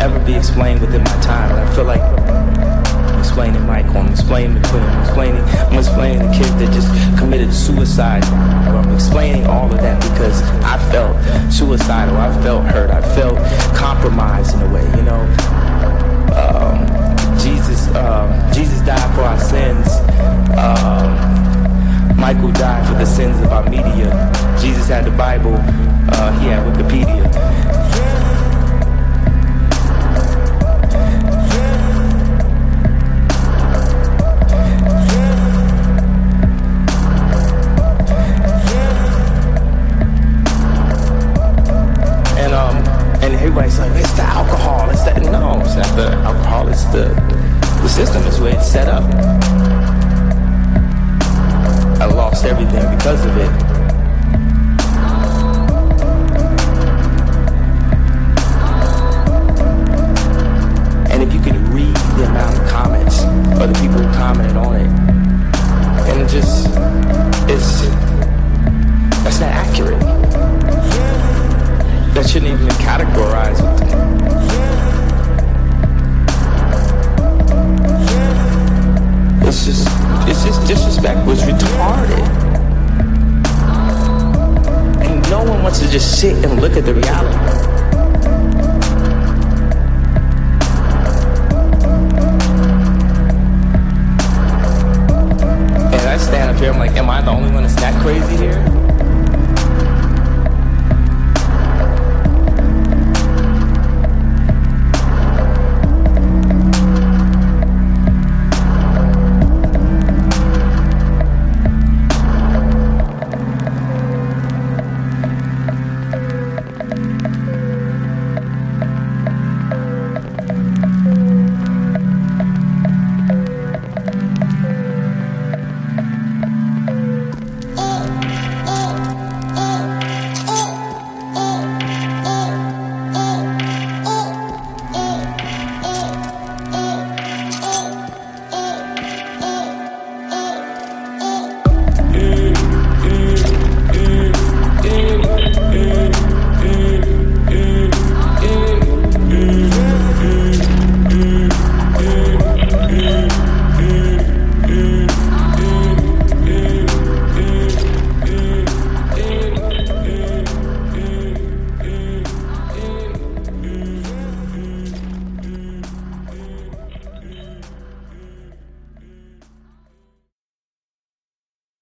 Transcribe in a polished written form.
ever be explained within my time. And I feel like I'm explaining Michael, I'm explaining Quinn, I'm explaining the kid that just committed suicide. I'm explaining all of that because I felt suicidal, I felt hurt, I felt compromised in a way, you know. Jesus died for our sins. Michael died for the sins of our media. Jesus had the Bible, he had Wikipedia. And everybody's like, it's the alcohol, it's that. No, it's not the alcohol, it's the system is where it's set up. I lost everything because of it. And if you could read the amount of comments or the people who commented on it, and that's not accurate. That shouldn't even be categorized. It's just disrespectful. It's retarded. And no one wants to just sit and look at the reality.